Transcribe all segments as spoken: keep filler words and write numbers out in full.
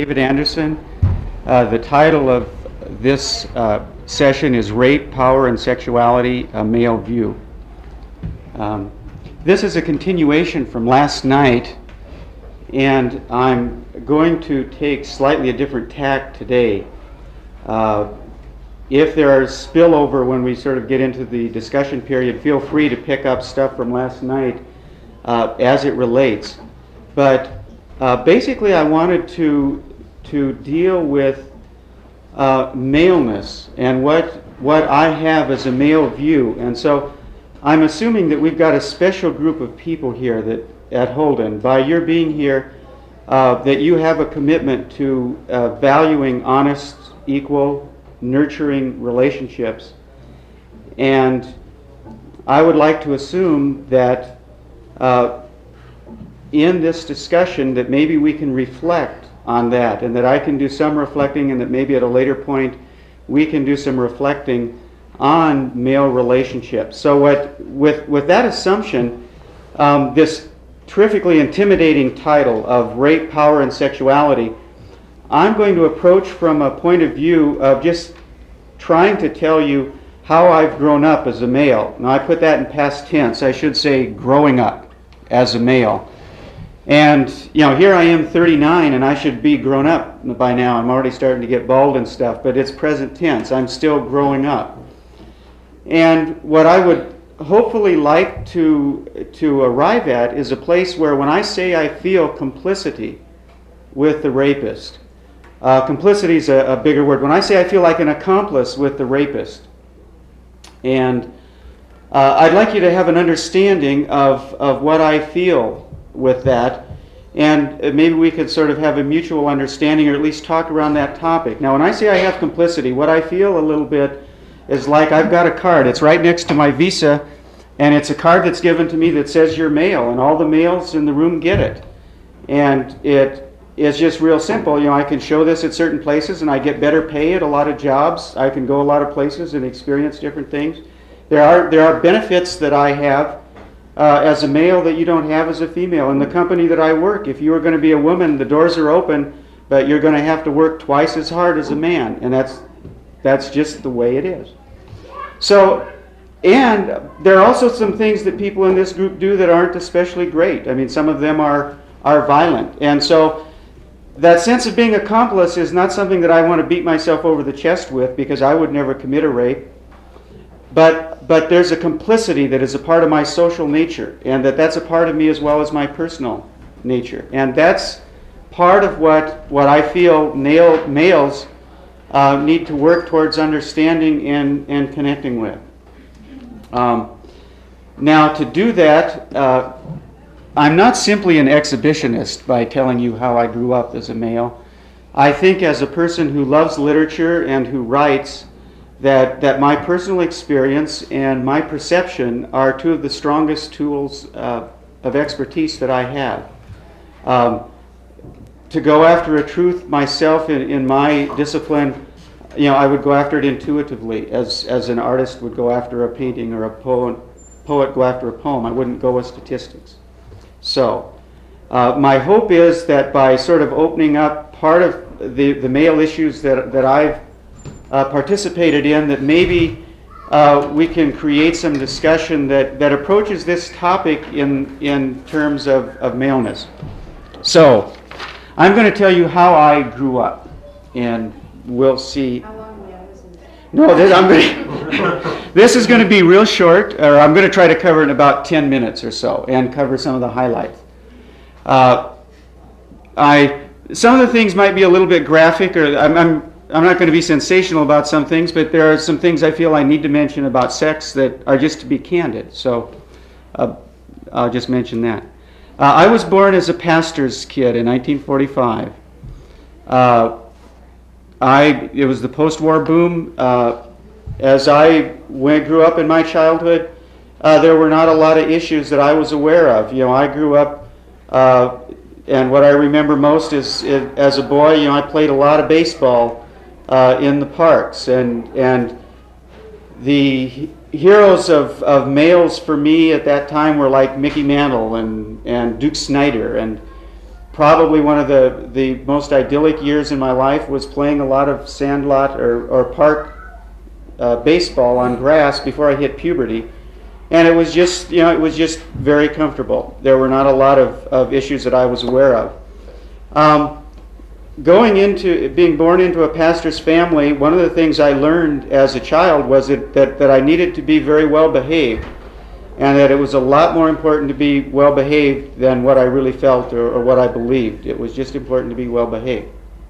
David Anderson. Uh, the title of this uh, session is Rape, Power, and Sexuality, A Male View. Um, this is a continuation from last night, and I'm going to take slightly a different tack today. Uh, if there is spillover when we sort of get into the discussion period, feel free to pick up stuff from last night uh, as it relates. But Uh, basically, I wanted to to deal with uh, maleness and what what I have as a male view, and so I'm assuming that we've got a special group of people here that at Holden. By your being here, uh, that you have a commitment to uh, valuing honest, equal, nurturing relationships, and I would like to assume that. Uh, in this discussion that maybe we can reflect on that, and that I can do some reflecting, and that maybe at a later point we can do some reflecting on male relationships. So what, with, with that assumption, um, this terrifically intimidating title of Rape, Power, and Sexuality, I'm going to approach from a point of view of just trying to tell you how I've grown up as a male. Now I put that in past tense. I should say growing up as a male. And, you know, here I am thirty-nine, and I should be grown up by now. I'm already starting to get bald and stuff, but it's present tense. I'm still growing up. And what I would hopefully like to, to arrive at is a place where when I say I feel complicity with the rapist, uh, complicity is a, a bigger word. When I say I feel like an accomplice with the rapist, and uh, I'd like you to have an understanding of, of what I feel with that, and maybe we could sort of have a mutual understanding, or at least talk around that topic. Now, when I say I have complicity, what I feel a little bit is like I've got a card. It's right next to my visa, and it's a card that's given to me that says you're male, and all the males in the room get it. And it is just real simple. You know, I can show this at certain places, and I get better pay at a lot of jobs. I can go a lot of places and experience different things. There are there are benefits that I have Uh, as a male that you don't have as a female. In the company that I work, if you are going to be a woman, the doors are open, but you're going to have to work twice as hard as a man, and that's that's just the way it is. So, and there are also some things that people in this group do that aren't especially great. I mean, some of them are are violent, and so that sense of being accomplice is not something that I want to beat myself over the chest with, because I would never commit a rape. But but there's a complicity that is a part of my social nature, and that that's a part of me as well as my personal nature. And that's part of what, what I feel male, males uh, need to work towards understanding and, and connecting with. Um, now, to do that, uh, I'm not simply an exhibitionist by telling you how I grew up as a male. I think as a person who loves literature and who writes, that that my personal experience and my perception are two of the strongest tools uh, of expertise that I have. Um, to go after a truth myself in, in my discipline, you know, I would go after it intuitively, as as an artist would go after a painting, or a poet poet go after a poem. I wouldn't go with statistics. So, uh, my hope is that by sort of opening up part of the, the male issues that that I've Uh, participated in, that maybe uh, we can create some discussion that, that approaches this topic in in terms of, of maleness. So, I'm going to tell you how I grew up, and we'll see. How long ago was it? No, this, I'm going this is going to be real short, or I'm going to try to cover it in about ten minutes or so, and cover some of the highlights. Uh, I some of the things might be a little bit graphic, or I'm, I'm I'm not going to be sensational about some things, but there are some things I feel I need to mention about sex that are just to be candid. So uh, I'll just mention that. Uh, I was born as a pastor's kid in nineteen forty-five. Uh, I it was the post-war boom. Uh, as I went, grew up in my childhood, uh, there were not a lot of issues that I was aware of. You know, I grew up, uh, and what I remember most is, is as a boy, you know, I played a lot of baseball Uh, in the parks, and and the heroes of, of males for me at that time were like Mickey Mantle and, and Duke Snider, and probably one of the, the most idyllic years in my life was playing a lot of sandlot or, or park uh, baseball on grass before I hit puberty. And it was just, you know, it was just very comfortable. There were not a lot of, of issues that I was aware of. Um, going into, being born into a pastor's family, one of the things I learned as a child was that, that, that I needed to be very well behaved, and that it was a lot more important to be well behaved than what I really felt or, or what I believed. It was just important to be well behaved.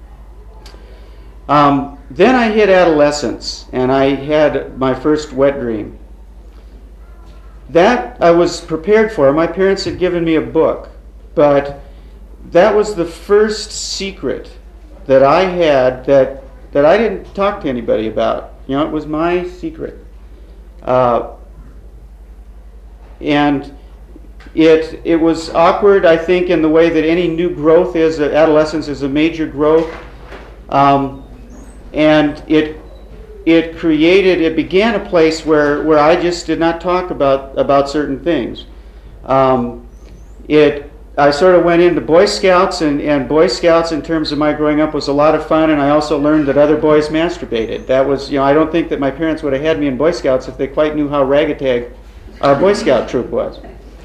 Um, then I hit adolescence, and I had my first wet dream. That I was prepared for. My parents had given me a book, but that was the first secret that I had that that I didn't talk to anybody about. You know, it was my secret. Uh, and it it was awkward, I think, in the way that any new growth is. Adolescence is a major growth. Um, and it it created, it began a place where, where I just did not talk about, about certain things. Um, it I sort of went into Boy Scouts, and, and Boy Scouts in terms of my growing up was a lot of fun, and I also learned that other boys masturbated. That was, you know, I don't think that my parents would have had me in Boy Scouts if they quite knew how ragtag our Boy Scout troop was.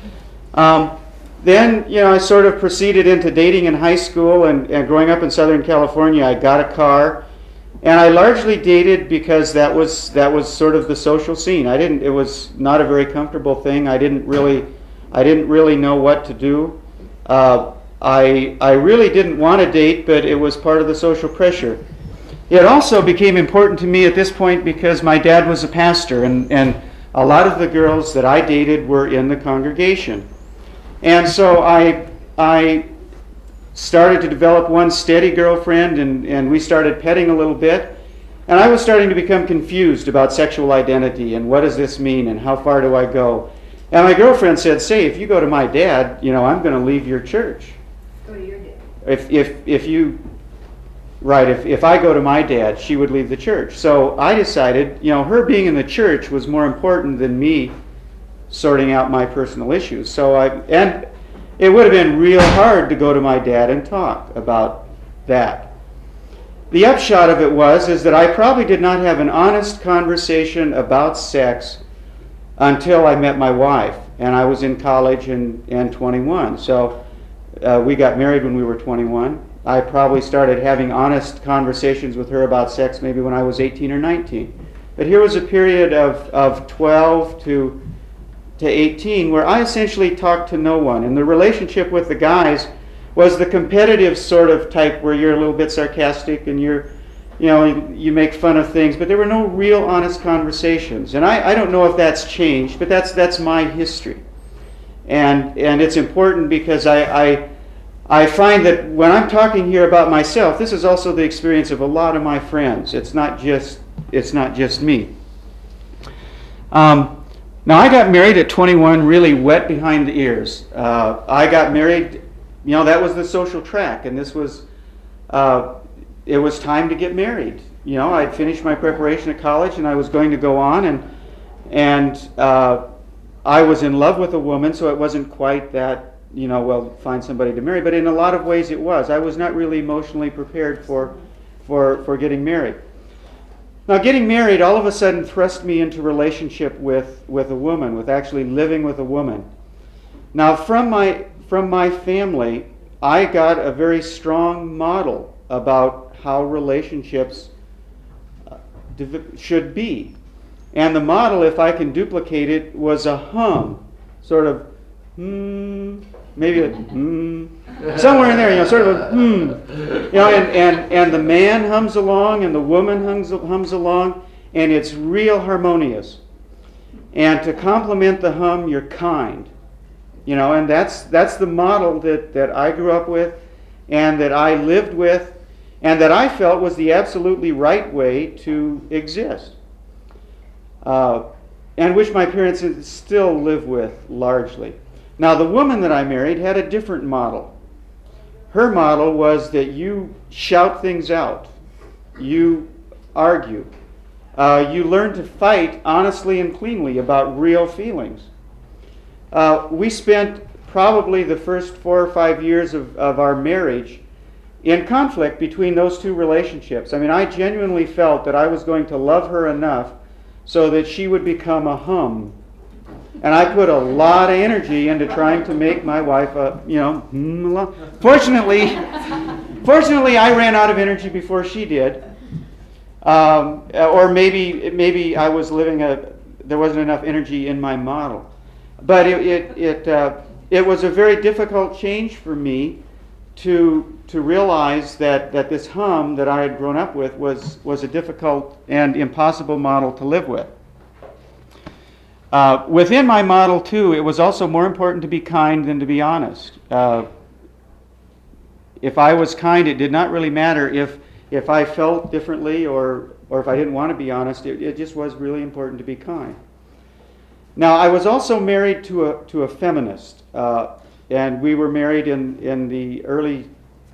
Um, then, you know, I sort of proceeded into dating in high school, and, and growing up in Southern California, I got a car. And I largely dated because that was that was sort of the social scene. I didn't. It was not a very comfortable thing. I didn't really, I didn't really know what to do. Uh, I I really didn't want to date, but it was part of the social pressure. It also became important to me at this point because my dad was a pastor, and and a lot of the girls that I dated were in the congregation, and so I I. started to develop one steady girlfriend, and, and we started petting a little bit. And I was starting to become confused about sexual identity and what does this mean and how far do I go. And my girlfriend said, say, if you go to my dad, you know, I'm going to leave your church. Go to your dad. If, if, if you, right, if, if I go to my dad, she would leave the church. So I decided, you know, her being in the church was more important than me sorting out my personal issues. So I, and it would have been real hard to go to my dad and talk about that. The upshot of it was is that I probably did not have an honest conversation about sex until I met my wife, and I was in college and, and twenty-one. So uh, we got married when we were twenty-one. I probably started having honest conversations with her about sex maybe when I was eighteen or nineteen. But here was a period of, of twelve to to eighteen where I essentially talked to no one. And the relationship with the guys was the competitive sort of type where you're a little bit sarcastic and you're, you know, you, you make fun of things, but there were no real honest conversations. And I, I don't know if that's changed, but that's that's my history. And and it's important because I, I I find that when I'm talking here about myself, this is also the experience of a lot of my friends. It's not just it's not just me. Um, Now, I got married at twenty-one, really wet behind the ears. Uh, I got married, you know, that was the social track, and this was, uh, it was time to get married. You know, I'd finished my preparation at college, and I was going to go on, and and uh, I was in love with a woman, so it wasn't quite that, you know, well, find somebody to marry, but in a lot of ways it was. I was not really emotionally prepared for, for, for getting married. Now, getting married all of a sudden thrust me into relationship with, with a woman, with actually living with a woman. Now, from my from my family, I got a very strong model about how relationships should be. And the model, if I can duplicate it, was a hum, sort of, hmm, maybe a hmm, somewhere in there, you know, sort of a hmm. You know, and, and, and the man hums along and the woman hums, hums along, and it's real harmonious. And to complement the hum, you're kind. You know, and that's that's the model that, that I grew up with and that I lived with and that I felt was the absolutely right way to exist. Uh, and which my parents still live with largely. Now, the woman that I married had a different model. Her model was that you shout things out. You argue. Uh, you learn to fight honestly and cleanly about real feelings. Uh, we spent probably the first four or five years of, of our marriage in conflict between those two relationships. I mean, I genuinely felt that I was going to love her enough so that she would become a hum. And I put a lot of energy into trying to make my wife a, you know, hum. Fortunately, fortunately, I ran out of energy before she did. Um, or maybe maybe I was living a, there wasn't enough energy in my model. But it it it, uh, it was a very difficult change for me to to realize that, that this hum that I had grown up with was, was a difficult and impossible model to live with. Uh, within my model, too, it was also more important to be kind than to be honest. Uh, if I was kind, it did not really matter if if I felt differently or, or if I didn't want to be honest. It, it just was really important to be kind. Now, I was also married to a to a feminist, uh, and we were married in, in the early,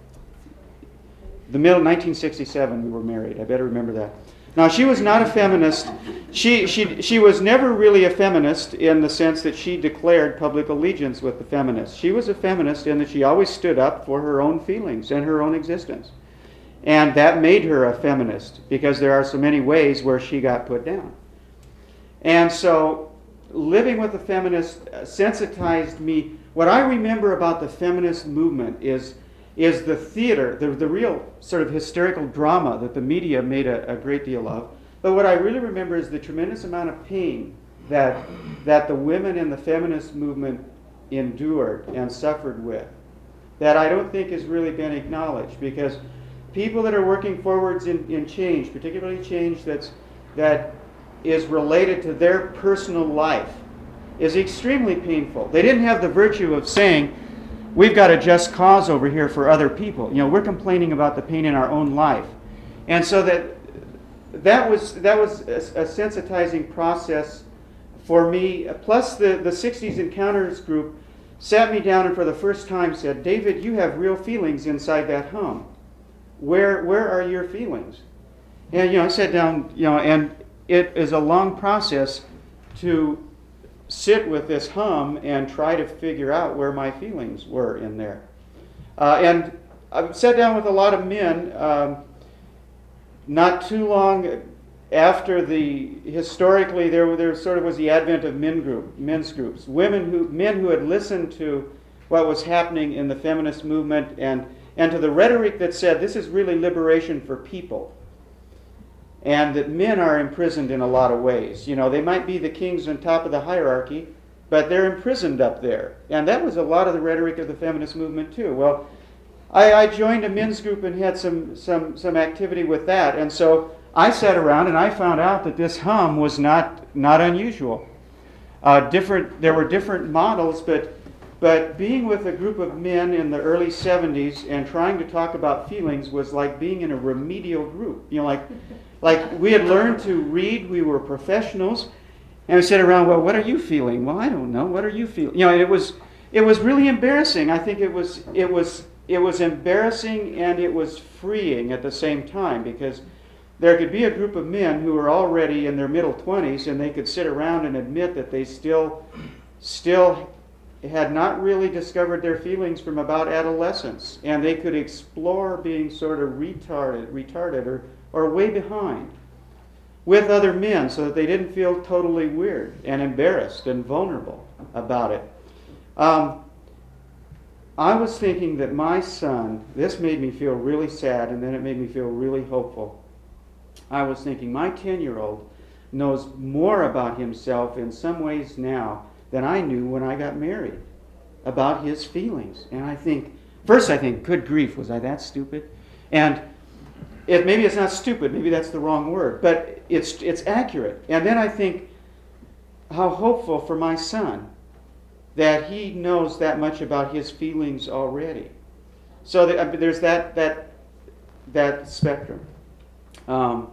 the middle, nineteen sixty-seven we were married. I better remember that. Now, she was not a feminist. She, she, she was never really a feminist in the sense that she declared public allegiance with the feminists. She was a feminist in that she always stood up for her own feelings and her own existence. And that made her a feminist because there are so many ways where she got put down. And so living with a feminist sensitized me. What I remember about the feminist movement is is the theater, the, the real sort of hysterical drama that the media made a, a great deal of. But what I really remember is the tremendous amount of pain that, that the women in the feminist movement endured and suffered with, that I don't think has really been acknowledged, because people that are working forwards in, in change, particularly change that's, that is related to their personal life, is extremely painful. They didn't have the virtue of saying, we've got a just cause over here for other people. You know, we're complaining about the pain in our own life. And so that that was that was a, a sensitizing process for me. Plus the, the sixties Encounters group sat me down and for the first time said, David, you have real feelings inside that hum. Where where are your feelings? And you know, I sat down, you know, and it is a long process to sit with this hum and try to figure out where my feelings were in there. Uh, and I've sat down with a lot of men, um, not too long after the, historically there, there sort of was the advent of men group, men's groups, women who, men who had listened to what was happening in the feminist movement and, and to the rhetoric that said this is really liberation for people. And that men are imprisoned in a lot of ways. You know, they might be the kings on top of the hierarchy, but they're imprisoned up there. And that was a lot of the rhetoric of the feminist movement too. Well, I, I joined a men's group and had some, some, some activity with that. And so I sat around and I found out that this hum was not, not unusual. Uh, different, there were different models, but, but being with a group of men in the early seventies and trying to talk about feelings was like being in a remedial group. You know, like... Like, we had learned to read, we were professionals, and we sat around, well, what are you feeling? Well, I don't know, what are you feeling? You know, it was it was really embarrassing. I think it was it was it was embarrassing and it was freeing at the same time, because there could be a group of men who were already in their middle twenties and they could sit around and admit that they still still had not really discovered their feelings from about adolescence, and they could explore being sort of retarded, retarded or or way behind with other men so that they didn't feel totally weird and embarrassed and vulnerable about it. Um, I was thinking that my son, this made me feel really sad and then it made me feel really hopeful. I was thinking my ten-year-old knows more about himself in some ways now than I knew when I got married about his feelings. And I think, first I think, good grief, was I that stupid? And It, maybe it's not stupid, maybe that's the wrong word, but it's it's accurate. And then I think how hopeful for my son that he knows that much about his feelings already. So that, uh, there's that that that spectrum. Um,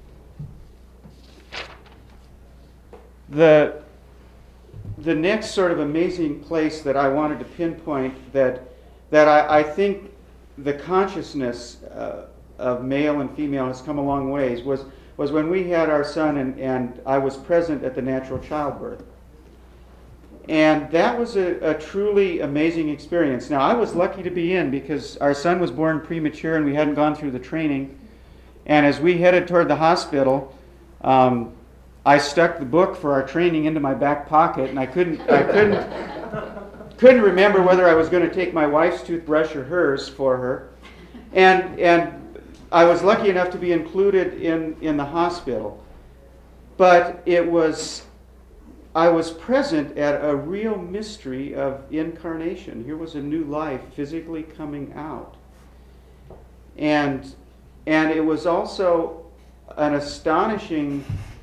the the next sort of amazing place that I wanted to pinpoint that that I, I think the consciousness uh, of male and female has come a long ways was was when we had our son and, and I was present at the natural childbirth. And that was a, a truly amazing experience. Now, I was lucky to be in because our son was born premature and we hadn't gone through the training. And as we headed toward the hospital, um, I stuck the book for our training into my back pocket, and I couldn't, I couldn't, couldn't remember whether I was going to take my wife's toothbrush or hers for her. And and I was lucky enough to be included in, in the hospital. But it was, I was present at a real mystery of incarnation. Here was a new life physically coming out. And, and it was also an astonishing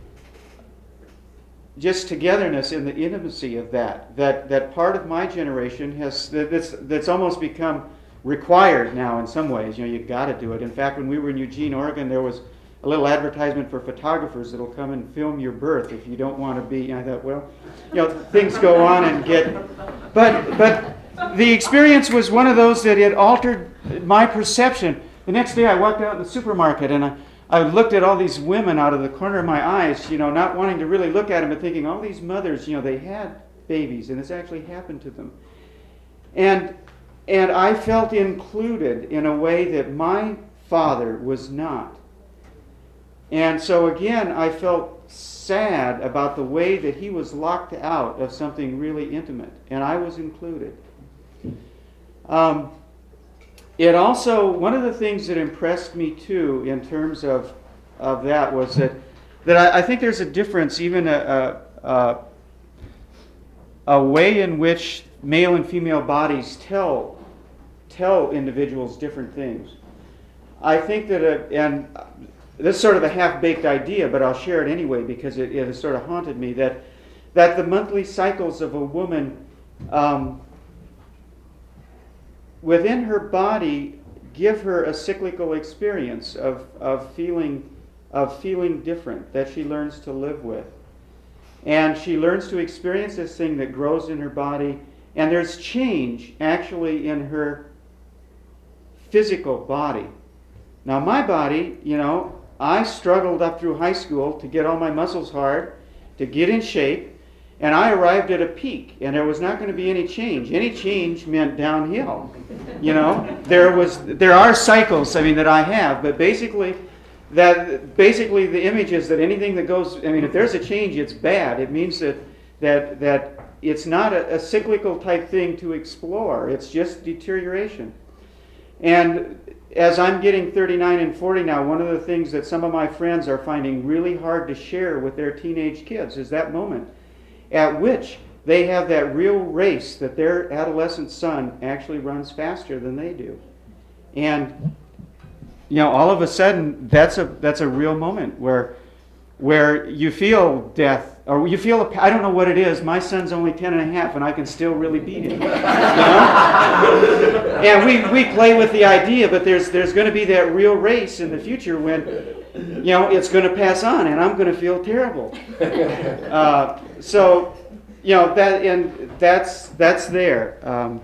just togetherness in the intimacy of that. That that part of my generation has, that's, that's almost become required now in some ways. You know, you've got to do it. In fact, when we were in Eugene, Oregon, there was a little advertisement for photographers that'll come and film your birth if you don't want to be. And I thought, well, you know, things go on and get. But but the experience was one of those that it altered my perception. The next day, I walked out in the supermarket and I, I looked at all these women out of the corner of my eyes, you know, not wanting to really look at them, but thinking, all these mothers, you know, they had babies, and this actually happened to them. And and I felt included in a way that my father was not. And so again, I felt sad about the way that he was locked out of something really intimate, and I was included. Um, it also, one of the things that impressed me too in terms of of that was that that I, I think there's a difference, even a, a, a a way in which male and female bodies tell tell individuals different things. I think that, a, and this is sort of a half-baked idea, but I'll share it anyway because it, it has sort of haunted me, that that the monthly cycles of a woman um, within her body give her a cyclical experience of, of feeling of feeling different that she learns to live with. And she learns to experience this thing that grows in her body, and there's change actually in her physical body. Now my body, you know, I struggled up through high school to get all my muscles hard, to get in shape, and I arrived at a peak, and there was not going to be any change. Any change meant downhill. You know, there was there are cycles, I mean, that I have, but basically that basically the image is that anything that goes, I mean, if there's a change, it's bad. It means that that that it's not a, a cyclical type thing to explore. It's just deterioration. And as I'm getting thirty-nine and forty now, one of the things that some of my friends are finding really hard to share with their teenage kids is that moment at which they have that real race that their adolescent son actually runs faster than they do. And you know, all of a sudden, that's a that's a real moment where where you feel death, or you feel, a, I don't know what it is, my son's only ten and a half and I can still really beat him. You know? And we, we play with the idea, but there's there's going to be that real race in the future when, you know, it's going to pass on and I'm going to feel terrible. Uh, so, you know, that and that's that's there. Um,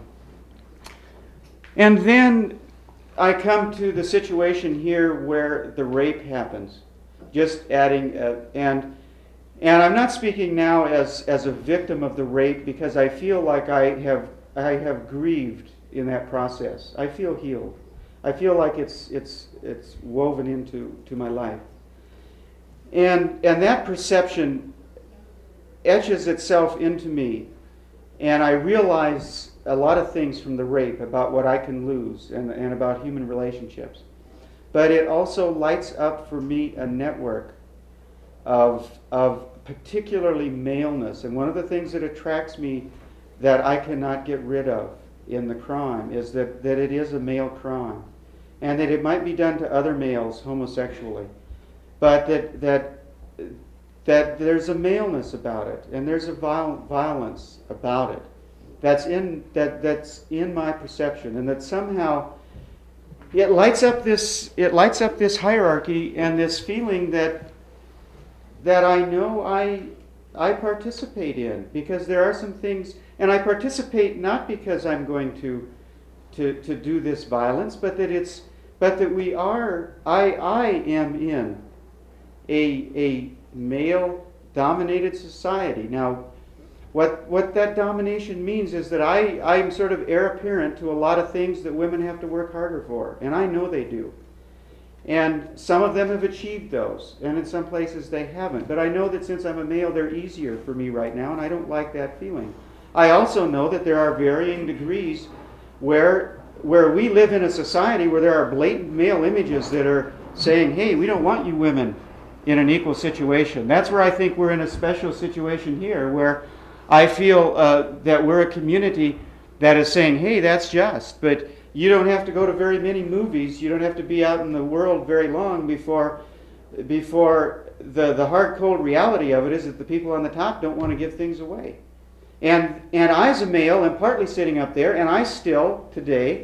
and then I come to the situation here where the rape happens. Just adding, uh, and and I'm not speaking now as, as a victim of the rape because I feel like I have I have grieved in that process. I feel healed. I feel like it's it's it's woven into to my life. And and that perception etches itself into me, and I realize a lot of things from the rape about what I can lose and, and about human relationships. But it also lights up for me a network of, of particularly maleness. And one of the things that attracts me that I cannot get rid of in the crime is that, that it is a male crime. And that it might be done to other males homosexually. But that that that there's a maleness about it. And there's a viol- violence about it. That's in that that's in my perception, and that somehow it lights up this it lights up this hierarchy and this feeling that that I know I I participate in, because there are some things, and I participate not because I'm going to to to do this violence, but that it's but that we are I I am in a a male dominated society. Now, what what that domination means is that I, I'm sort of heir apparent to a lot of things that women have to work harder for, and I know they do. And some of them have achieved those, and in some places they haven't. But I know that since I'm a male, they're easier for me right now, and I don't like that feeling. I also know that there are varying degrees where where we live in a society where there are blatant male images that are saying, hey, we don't want you women in an equal situation. That's where I think we're in a special situation here, where I feel uh, that we're a community that is saying, hey, that's just, but you don't have to go to very many movies, you don't have to be out in the world very long before before the, the hard, cold reality of it is that the people on the top don't want to give things away. And and I, as a male, am partly sitting up there, and I still, today,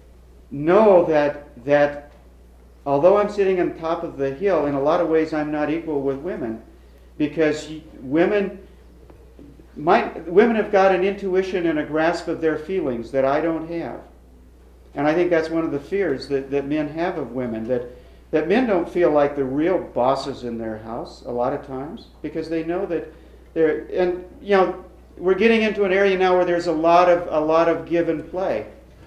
know that that although I'm sitting on top of the hill, in a lot of ways I'm not equal with women, because women might, women have got an intuition and a grasp of their feelings that I don't have. And I think that's one of the fears that, that men have of women, that, that men don't feel like the real bosses in their house a lot of times, because they know that they're, and you know, we're getting into an area now where there's a lot of a lot of give and play.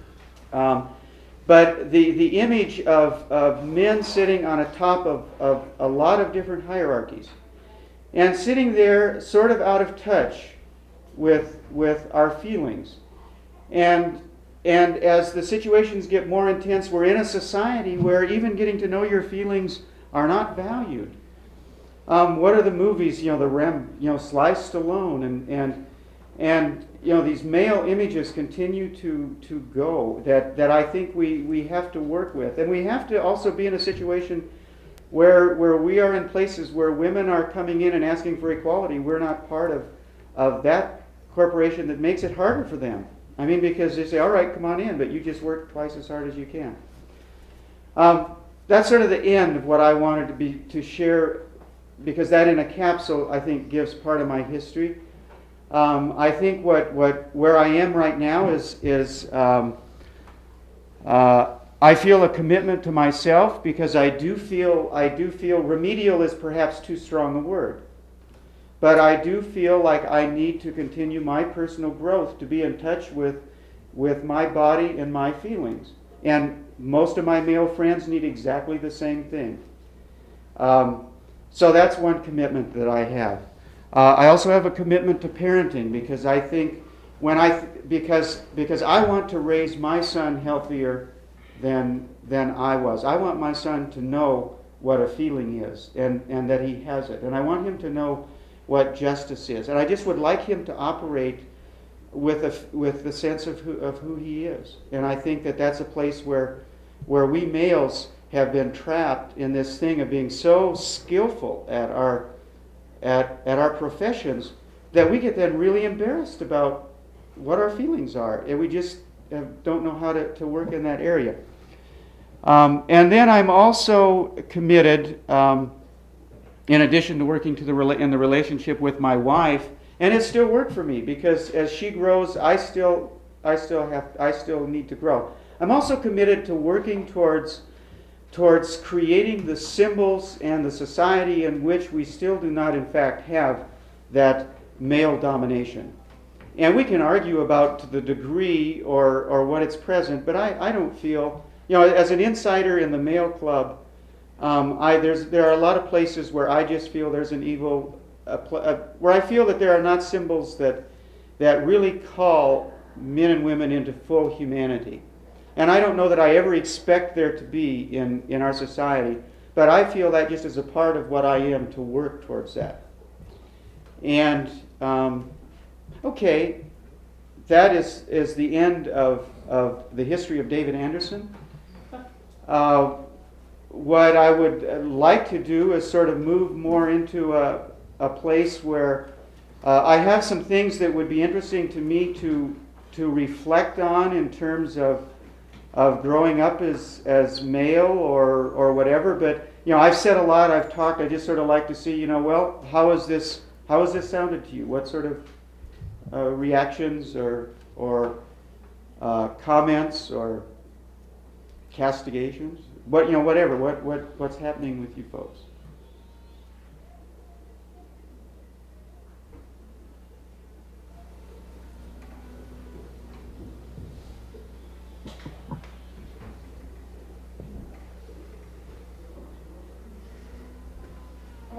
Um, but the, the image of, of men sitting on a top of, of a lot of different hierarchies, and sitting there sort of out of touch with with our feelings. And and as the situations get more intense, we're in a society where even getting to know your feelings are not valued. Um, what are the movies, you know, the Rem, you know, Sly Stallone and and and you know, these male images continue to to go that, that I think we, we have to work with. And we have to also be in a situation where where we are in places where women are coming in and asking for equality. We're not part of of that corporation that makes it harder for them. I mean, because they say, all right, come on in, but you just work twice as hard as you can. Um, that's sort of the end of what I wanted to be to share, because that in a capsule, I think, gives part of my history. Um, I think what, what where I am right now is, is um, uh, I feel a commitment to myself, because I do feel, I do feel remedial is perhaps too strong a word. But I do feel like I need to continue my personal growth to be in touch with, with my body and my feelings. And most of my male friends need exactly the same thing. Um, so that's one commitment that I have. Uh, I also have a commitment to parenting, because I think when I th- because because I want to raise my son healthier than than I was. I want my son to know what a feeling is, and, and that he has it. And I want him to know what justice is. And I just would like him to operate with a, with the sense of who, of who he is. And I think that that's a place where where we males have been trapped in this thing of being so skillful at our at at our professions that we get then really embarrassed about what our feelings are, and we just uh, don't know how to, to work in that area. Um, and then I'm also committed, um, in addition to working to the rela- in the relationship with my wife, and it still worked for me, because as she grows, I still I still have I still need to grow. I'm also committed to working towards towards creating the symbols and the society in which we still do not, in fact, have that male domination. And we can argue about the degree or or what it's present, but I, I don't feel, you know, as an insider in the male club, um, I there's there are a lot of places where I just feel there's an evil, a, a, where I feel that there are not symbols that that really call men and women into full humanity. And I don't know that I ever expect there to be in, in our society, but I feel that just as a part of what I am to work towards that. And, um, okay, that is, is the end of, of the history of David Anderson. Uh, what I would like to do is sort of move more into a, a place where uh, I have some things that would be interesting to me to, to reflect on in terms of of growing up as as male or or whatever. But you know, I've said a lot, I've talked, I just sort of like to see, you know, well, how is this how has this sounded to you? What sort of uh, reactions or or uh, comments or castigations? What you know, whatever, what what what's happening with you folks?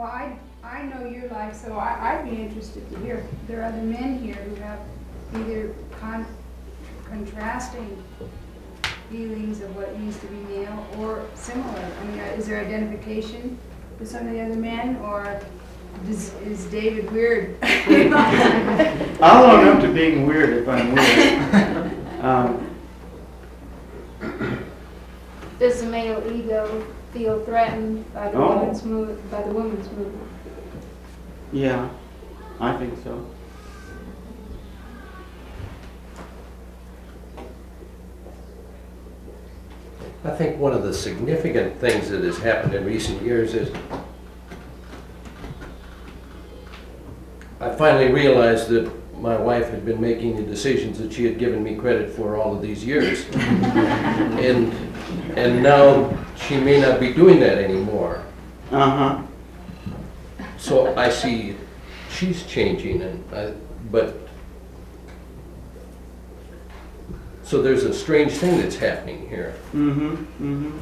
Well, I, I know your life, so I, I'd be interested to hear. There are other men here who have either con- contrasting feelings of what means to be male or similar. I mean, is there identification with some of the other men, or is, is David weird? I'll own up to being weird if I'm weird. um, Does the male ego feel threatened by the Oh. woman's move, by the woman's movement? yeah, I think so. I think one of the significant things that has happened in recent years is I finally realized that my wife had been making the decisions that she had given me credit for all of these years. and and now she may not be doing that anymore. Uh-huh. So I see she's changing, and I, but so there's a strange thing that's happening here. Mm-hmm. Mm-hmm.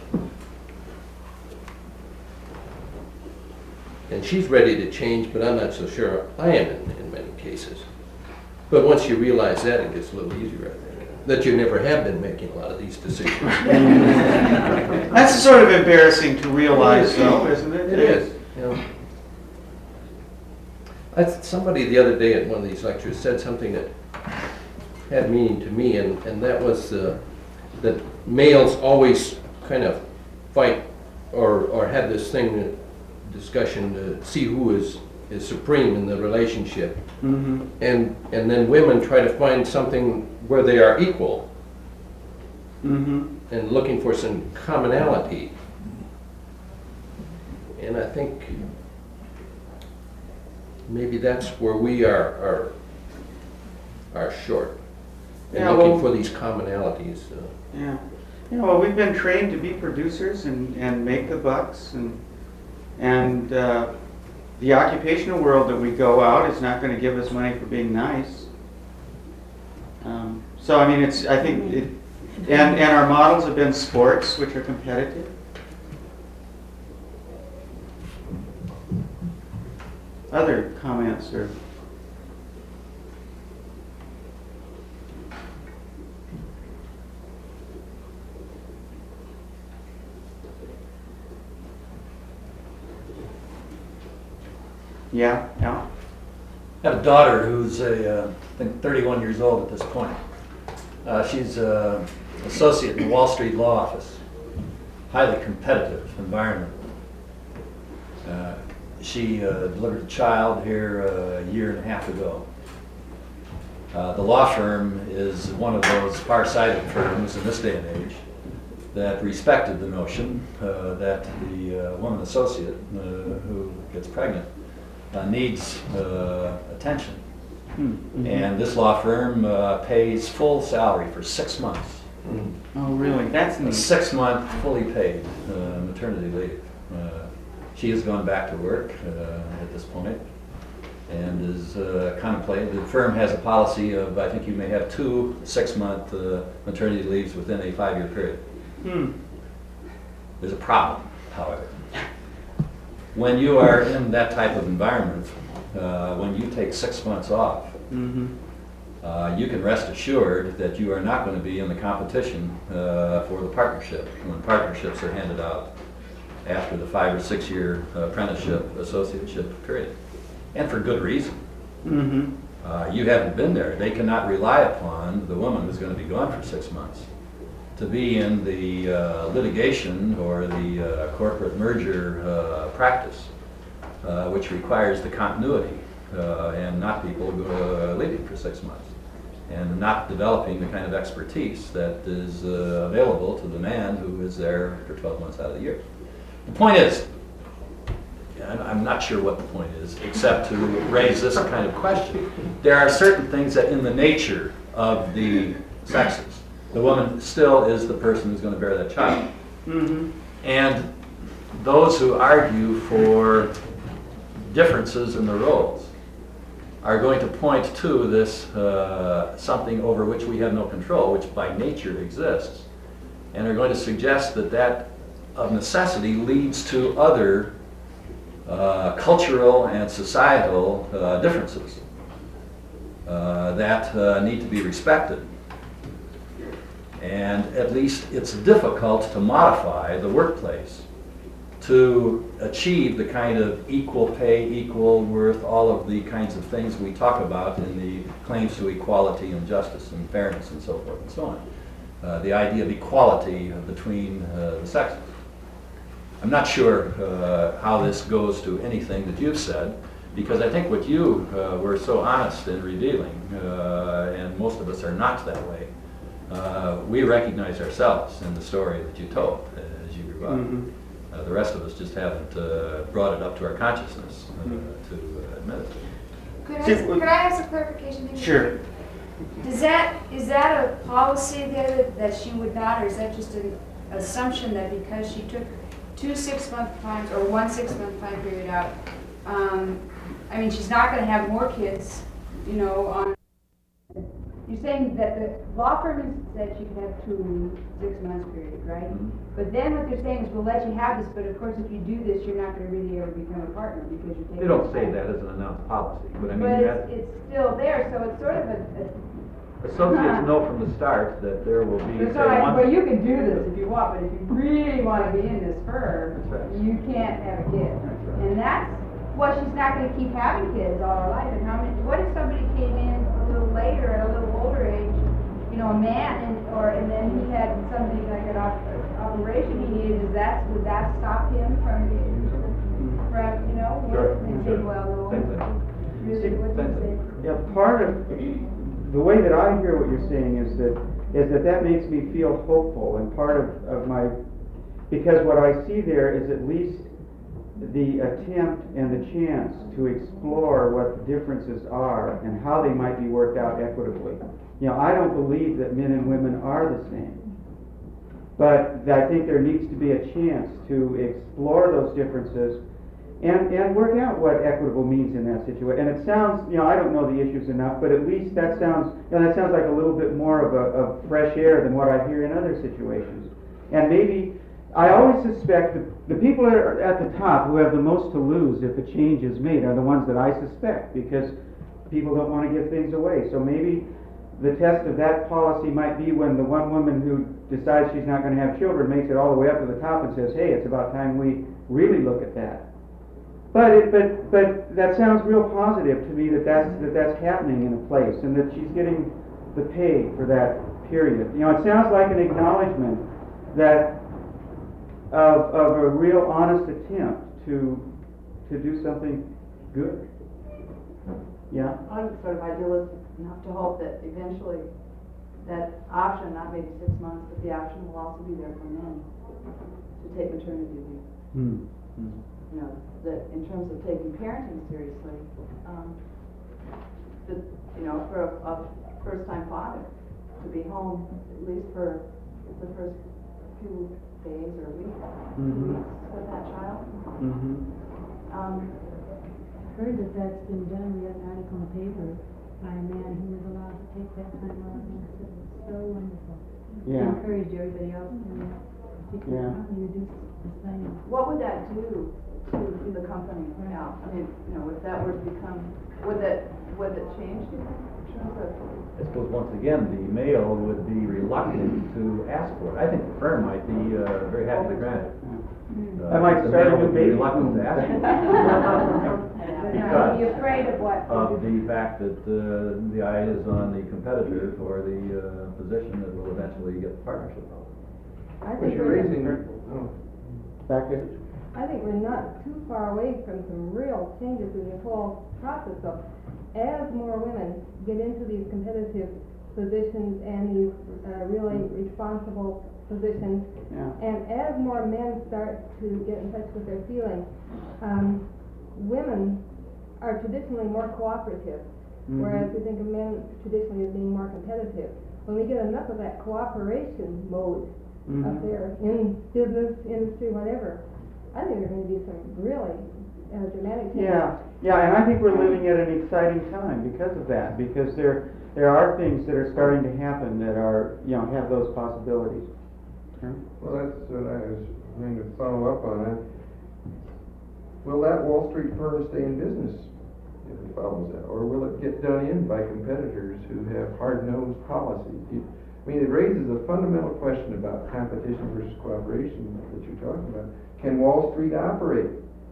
And she's ready to change, but I'm not so sure I am in, in many cases. But once you realize that, it gets a little easier, I think. That you never have been making a lot of these decisions. That's sort of embarrassing to realize, though, isn't it? It is. You know. I th- somebody the other day at one of these lectures said something that had meaning to me, and, and that was uh, that males always kind of fight or, or have this thing, uh, discussion to see who is, is supreme in the relationship. Mm-hmm. And, and then women try to find something where they are equal Mm-hmm. and looking for some commonality. And I think maybe that's where we are are, are short. And Yeah, looking well- for these commonalities. Uh, Yeah. You know, we've been trained to be producers and, and make the bucks, and and uh, the occupational world that we go out is not going to give us money for being nice. Um, so I mean, it's I think it, and and our models have been sports, which are competitive. Other comments or. Yeah, yeah. I have a daughter who's a, uh, I think thirty-one years old at this point. Uh, she's an associate in the Wall Street law office. Highly competitive environment. Uh, she uh, delivered a child here uh, a year and a half ago. Uh, the law firm is one of those far-sighted firms in this day and age that respected the notion uh, that the uh, woman associate uh, who gets pregnant Uh, needs uh, attention. Mm-hmm. And this law firm uh, pays full salary for six months. Oh, really? That's A neat. six-month fully paid uh, maternity leave. Uh, she has gone back to work uh, at this point and is uh, contemplating. The firm has a policy of, I think you may have two six-month uh, maternity leaves within a five-year period. Hmm. There's a problem, however. When you are in that type of environment, uh, when you take six months off, Mm-hmm. uh, you can rest assured that you are not going to be in the competition uh, for the partnership when partnerships are handed out after the five or six year apprenticeship associateship period, and for good reason. Mm-hmm. Uh, you haven't been there. They cannot rely upon the woman who's going to be gone for six months to be in the uh, litigation or the uh, corporate merger uh, practice, uh, which requires the continuity uh, and not people uh, leaving for six months and not developing the kind of expertise that is uh, available to the man who is there for twelve months out of the year. The point is, and I'm not sure what the point is, except to raise this kind of question. There are certain things that in the nature of the sexes, the woman still is the person who's going to bear that child. Mm-hmm. And those who argue for differences in the roles are going to point to this uh, something over which we have no control, which by nature exists, and are going to suggest that that of necessity leads to other uh, cultural and societal uh, differences uh, that uh, need to be respected. And at least it's difficult to modify the workplace to achieve the kind of equal pay, equal worth, all of the kinds of things we talk about in the claims to equality and justice and fairness and so forth and so on. Uh, the idea of equality between uh, the sexes. I'm not sure uh, how this goes to anything that you've said, because I think what you uh, were so honest in revealing, uh, and most of us are not that way, uh, we recognize ourselves in the story that you told uh, as you grew up. Mm-hmm. Uh, the rest of us just haven't uh, brought it up to our consciousness uh, mm-hmm. to uh, admit it. Could I, ask, could I ask a clarification? Maybe? Sure. Does that, is that a policy that, that she would not, or is that just an assumption that because she took two six-month times or one six-month time period out, um, I mean, she's not going to have more kids, you know, on. You're saying that the law firm said she could have two six-month period, right? Mm-hmm. But then what they're saying is, we'll let you have this, but of course, if you do this, you're not going to really ever become a partner because you're taking. They don't say that as an announced policy, but I mean, but you it's, it's still there, so it's sort of a. a Associates know from the start that there will be. So I, one, but you can do this if you want, but if you really want to be in this firm, right. You can't have a kid. That's right. And that's, well, she's not going to keep having kids all her life. And how many? What if somebody came in a little later, at a little older age, you know, a man, and or and then he had something like an op operation he needed? Is that would that stop him from from you know? Sure. And Sure. say, well, no. Same thing. Really, what do you say? Yeah, part of the way that I hear what you're saying is that is that that makes me feel hopeful, and part of, of my, because what I see there is at least the attempt and the chance to explore what the differences are and how they might be worked out equitably. You know, I don't believe that men and women are the same, but I think there needs to be a chance to explore those differences And, and work out what equitable means in that situation. And it sounds, you know, I don't know the issues enough, but at least that sounds, you know, that sounds like a little bit more of a of fresh air than what I hear in other situations. And maybe, I always suspect that the people that are at the top who have the most to lose if a change is made are the ones that I suspect, because people don't want to give things away. So maybe the test of that policy might be when the one woman who decides she's not going to have children makes it all the way up to the top and says, hey, it's about time we really look at that. But it, but but that sounds real positive to me that that's that that's happening in a place, and that she's getting the pay for that period. You know, it sounds like an acknowledgement that of of a real honest attempt to to do something good. Yeah. I'm sort of idealistic enough to hope that eventually that option, not maybe six months, but the option will also be there for men to take maternity leave. Hmm. Hmm. You know, that in terms of taking parenting seriously, um, that, you know, for a, a first-time father to be home at least for the first few days or weeks, Mm-hmm. weeks with that child. Mm-hmm. Um, I've heard that that's been done. We had an article in the paper by a man who was allowed to take that time off, and it was so wonderful. Yeah. Encouraged everybody else in that particular Yeah. company to do the same. what would that do to the company now? I mean, you know, if that were to become, would that, would it change in terms of? I suppose once again, the male would be reluctant to ask for it. I think the firm might be uh, very happy to grant it. Uh, I might the start male a new would be baby reluctant to ask for it. Are you afraid of what? Of the fact that uh, the eye is on the competitor for the uh, position that will eventually get the partnership. I But think you're we're, raising, oh, Back there. I think we're not too far away from some real changes in this whole process of, as more women get into these competitive positions and these uh, really responsible positions, Yeah. and as more men start to get in touch with their feelings, um, women are traditionally more cooperative, Mm-hmm. whereas we think of men traditionally as being more competitive. When we get enough of that cooperation mode Mm-hmm. up there in business, industry, whatever, I think there are going to be some really uh, dramatic changes. Yeah, yeah, and I think we're living at an exciting time because of that, because there there are things that are starting to happen that are, you know, have those possibilities. Well, that's what I was going to follow up on. It. will that Wall Street firm stay in business if it follows that? Or will it get done in by competitors who have hard-nosed policies? You- I mean, it raises a fundamental question about competition versus cooperation that you're talking about. Can Wall Street operate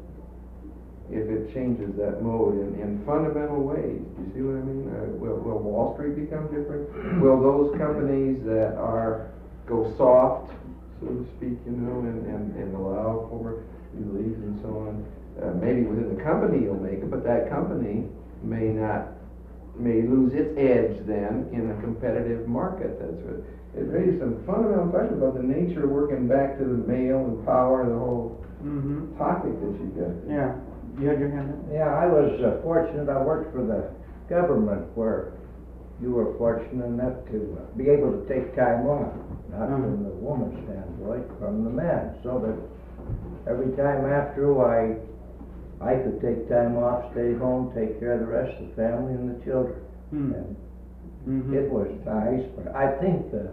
if it changes that mode in, in fundamental ways? Do you see what I mean? Uh, will, will Wall Street become different? Will those companies that are, go soft, so to speak, you know, and, and, and allow for release and so on, uh, maybe within the company you'll make it, but that company may not, may lose its edge then in a competitive market. That's what, it raises some fundamental questions about the nature of working back to the male and power and the whole Mm-hmm. topic that you got. Yeah. You had your hand up? Yeah, I was uh, fortunate, I worked for the government where you were fortunate enough to uh, be able to take time off, not Uh-huh. from the woman's standpoint, from the man, so that every time after I, I could take time off, stay home, take care of the rest of the family and the children. Hmm. And Mm-hmm. it was nice, but I think the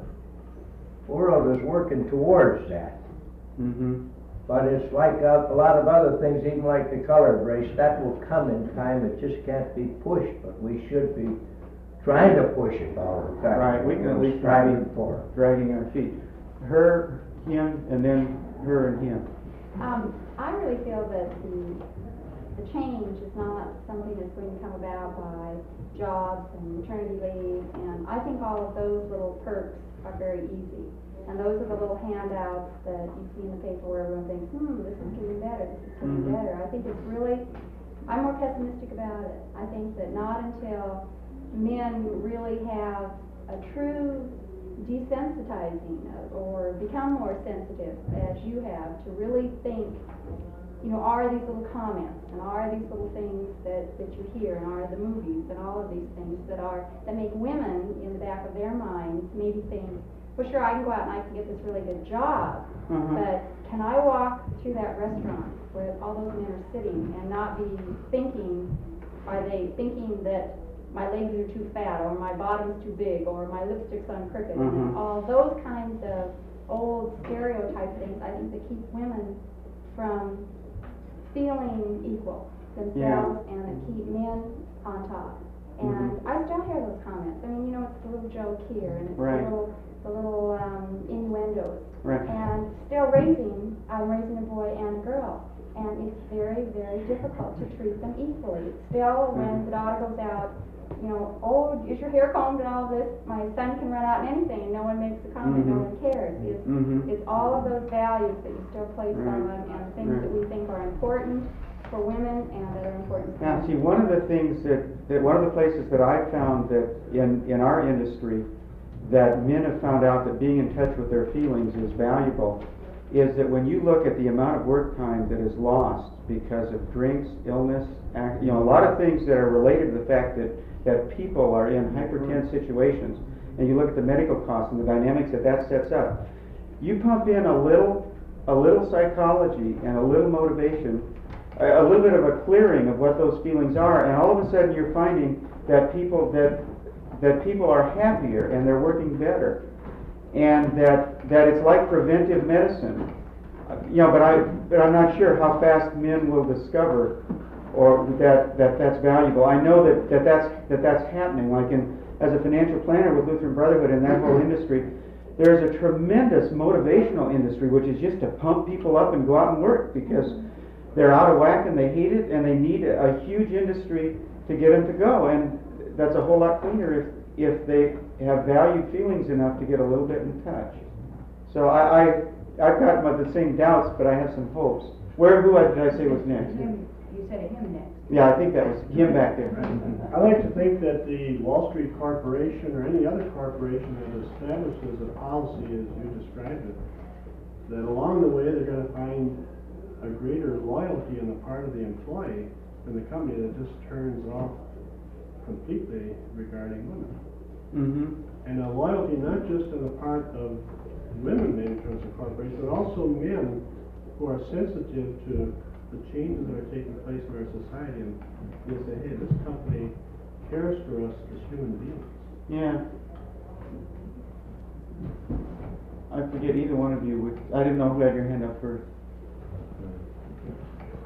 world is working towards that. Mm-hmm. But it's like a, a lot of other things, even like the colored race, that will come in time, it just can't be pushed, but we should be trying to push it all the time. Right, we can at least striving be for it. dragging our feet. Her, him, and then her and him. Um, I really feel that the, the change is not something that's going to come about by jobs and maternity leave, and I think all of those little perks are very easy. And those are the little handouts that you see in the paper where everyone thinks, hmm, this is getting better, this is getting Mhm. better. I think it's really, I'm more pessimistic about it. I think that not until men really have a true desensitizing of- or become more sensitive, as you have, to really think, you know, are these little comments and are these little things that, that you hear and are the movies and all of these things that are, that make women in the back of their minds maybe think, well, sure, I can go out and I can get this really good job, Mhm. but can I walk through that restaurant where all those men are sitting and not be thinking, are they thinking that my legs are too fat or my bottom's too big or my lipstick's on crooked? Mhm. And all those kinds of old stereotype things, I think, that keep women from feeling equal themselves and that keep men on top. And Mhm. I still hear those comments. I mean, you know, it's the little joke here and it's Right. the little, the little um, innuendos. Right. And still raising, I'm raising a boy and a girl. And it's very, very difficult to treat them equally. Still, when Mhm. the daughter goes out, you know, oh, is your hair combed and all of this? My son can run out in anything and no one makes a comment, no Mhm. one cares. It's, Mhm. it's all of those values that you still place Right. on them and things Right. that we think are important for women and that are important for Now, men. see, one of the things that, that, one of the places that I found that in, in our industry, that men have found out that being in touch with their feelings is valuable, is that when you look at the amount of work time that is lost because of drinks, illness, ac- you know, a lot of things that are related to the fact that, that people are in hypertense situations, and you look at the medical costs and the dynamics that that sets up, you pump in a little, a little psychology and a little motivation, a, a little bit of a clearing of what those feelings are, and all of a sudden you're finding that people that that people are happier and they're working better, and that that it's like preventive medicine. Uh, You know, but I but I'm not sure how fast men will discover or that, that that's valuable. I know that, that that's that that's happening. Like in as a financial planner with Lutheran Brotherhood and that whole industry, there's a tremendous motivational industry which is just to pump people up and go out and work because they're out of whack and they hate it and they need a, a huge industry to get them to go. And that's a whole lot cleaner if if they have valued feelings enough to get a little bit in touch. So I, I I've got my, the same doubts, but I have some hopes. Where who I, did I say was next? Him, you said him next. Yeah, I think that was him back there. I like to think that the Wall Street Corporation or any other corporation that establishes a policy as you described it, that along the way they're going to find a greater loyalty on the part of the employee than the company that just turns off completely regarding women. Mm-hmm. And a loyalty not just on the part of women in terms of corporations, but also men who are sensitive to the changes that are taking place in our society and they say, hey, this company cares for us as human beings. Yeah. I forget either one of you. Would, I didn't know who had your hand up first.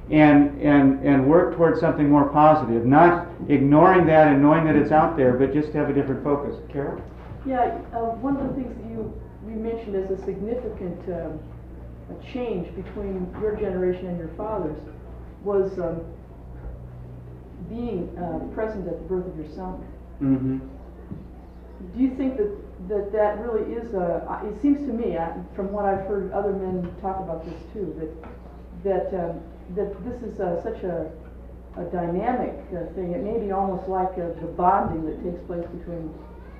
and, and, and work towards something more positive, not ignoring that and knowing that it's out there, but just have a different focus. Carol? Yeah, uh, one of the things that you, you mentioned as a significant um, a change between your generation and your father's was um, being uh, present at the birth of your son. Mm-hmm. Do you think that that, that really is a, uh, it seems to me, uh, from what I've heard other men talk about this too, that that um, that this is uh, such a, a dynamic uh, thing. It may be almost like uh, the bonding that takes place between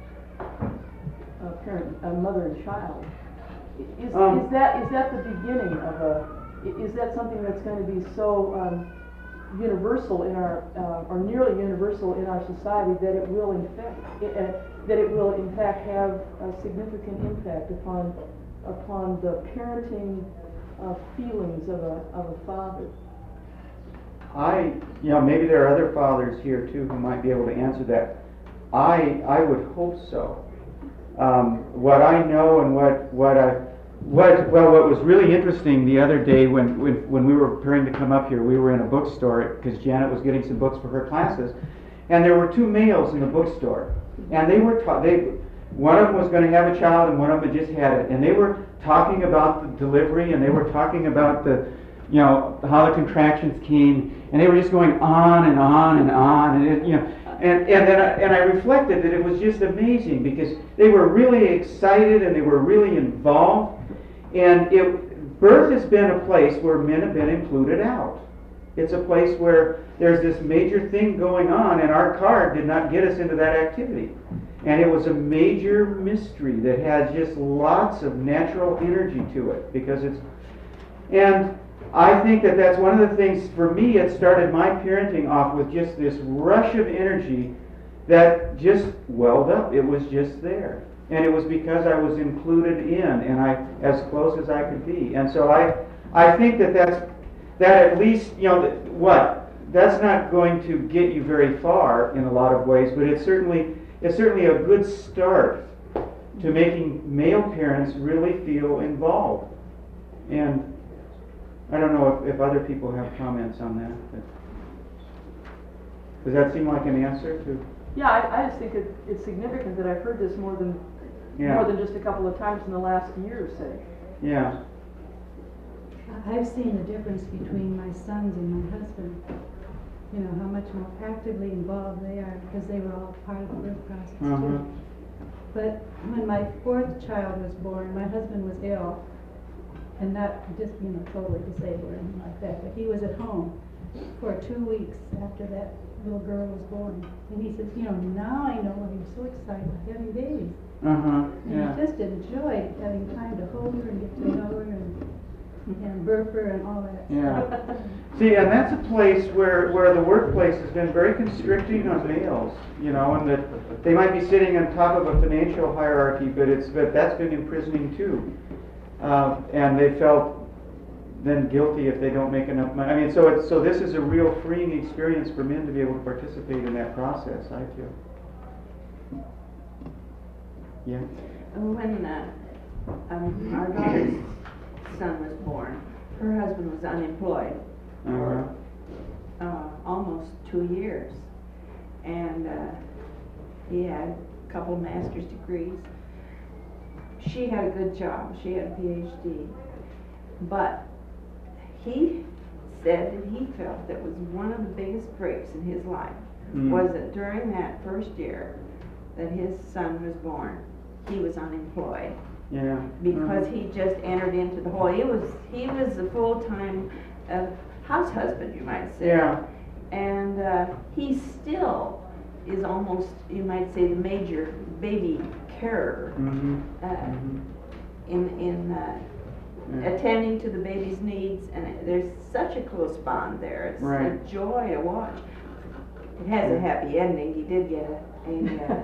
a parent, a mother and child. Is, Um, is that is that the beginning of a? Is that something that's going to be so um, universal in our, uh, or nearly universal in our society that it will in fact, it, uh, that it will in fact have a significant impact upon upon the parenting uh, feelings of a of a father? I, you know, maybe there are other fathers here too who might be able to answer that. I, I would hope so. Um, what I know and what, what I, what, well, what was really interesting the other day when, when, when we were preparing to come up here, we were in a bookstore because Janet was getting some books for her classes, and there were two males in the bookstore, and they were ta- they, one of them was going to have a child and one of them had just had it, and they were talking about the delivery, and they were talking about the, you know, how the contractions came, and they were just going on and on and on, and it, you know, and and then I, and I reflected that it was just amazing because they were really excited and they were really involved, and it, birth has been a place where men have been included out. It's a place where there's this major thing going on, and our card did not get us into that activity, and it was a major mystery that had just lots of natural energy to it because it's and. I think that that's one of the things, for me, it started my parenting off with just this rush of energy that just welled up. It was just there. And it was because I was included in, and I, as close as I could be. And so I, I think that that's, that at least, you know, what? That's not going to get you very far in a lot of ways, but it's certainly, it's certainly a good start to making male parents really feel involved. And I don't know if, if other people have comments on that. But does that seem like an answer to? Yeah, I, I just think it, it's significant that I've heard this more than yeah. more than just a couple of times in the last year, say. Yeah. I've seen the difference between my sons and my husband. You know, how much more actively involved they are because they were all part of the birth process Uh-huh. too. But when my fourth child was born, my husband was ill. And not just, you know, totally disabled or anything like that, but he was at home for two weeks after that little girl was born. And he says, you know, now I know why you're so excited about having babies. Uh-huh, and yeah. he just enjoyed having time to hold her and get to know her and, and burp her and all that Yeah. stuff. See, and that's a place where, where the workplace has been very constricting on males, you know, and that they might be sitting on top of a financial hierarchy, but it's but that's been imprisoning too. Uh, and they felt then guilty if they don't make enough money. I mean, so it's, so this is a real freeing experience for men to be able to participate in that process, I feel. Yeah? When uh, um, our daughter's son was born, her husband was unemployed for Uh-huh. uh, almost two years. And uh, he had a couple of master's degrees. She had a good job. She had a P H D. But he said that he felt that was one of the biggest breaks in his life Mm. was that during that first year that his son was born, he was unemployed. Yeah. Because Uh-huh. he just entered into the whole, he was, he was a full-time uh, house husband, you might say. Yeah. And uh, he still is almost, you might say, the major baby carer Mm-hmm. uh, Mm-hmm. in, in uh, Yeah. attending to the baby's needs, and it- there's such a close bond there. It's Right. a joy to watch. It has a happy ending. He did get a, a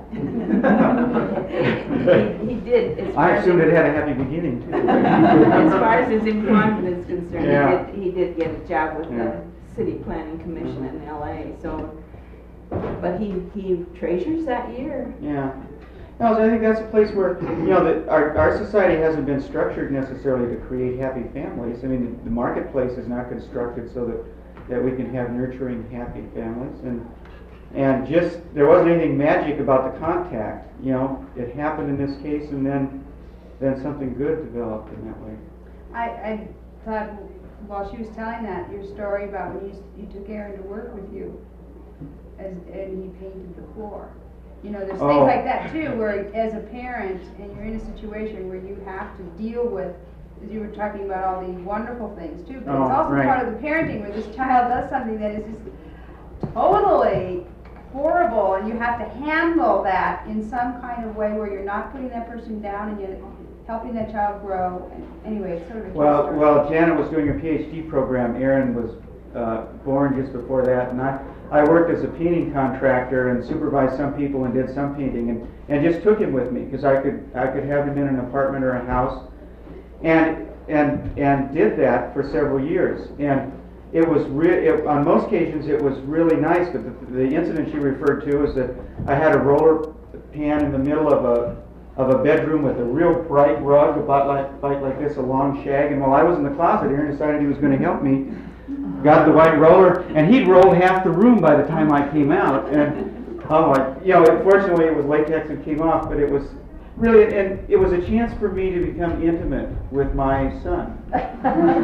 uh, he, he did. As far I as assumed his- it had a happy beginning too. As far as his employment is concerned, Yeah. he, did, he did get a job with Yeah. the City Planning Commission in L A. So, but he he treasures that year. Yeah. No, so I think that's a place where, you know, that our, our society hasn't been structured necessarily to create happy families. I mean, the, the marketplace is not constructed so that that we can have nurturing, happy families. And and just, there wasn't anything magic about the contact, you know. It happened in this case, and then then something good developed in that way. I, I thought, while she was telling that, your story about when you, you took Aaron to work with you, as, and he painted the floor. You know, there's Oh. things like that too, where as a parent, and you're in a situation where you have to deal with, as you were talking about all these wonderful things too, but Oh, it's also right. part of the parenting where this child does something that is just totally horrible, and you have to handle that in some kind of way where you're not putting that person down and you're helping that child grow. And anyway, it's sort of a cute Well, story. well, Janet was doing a PhD program. Aaron was uh, born just before that, and I, I worked as a painting contractor and supervised some people and did some painting, and, and just took him with me because I could I could have him in an apartment or a house, and and and did that for several years. And it was re- it, on most occasions it was really nice. But the, the incident she referred to is that I had a roller pan in the middle of a of a bedroom with a real bright rug about like, like, like this, a long shag. And while I was in the closet, Aaron decided he was going to help me. Got the white roller, and he'd rolled half the room by the time I came out. And oh, I, you know, it, fortunately it was latex and came off, but it was really, and it was a chance for me to become intimate with my son. And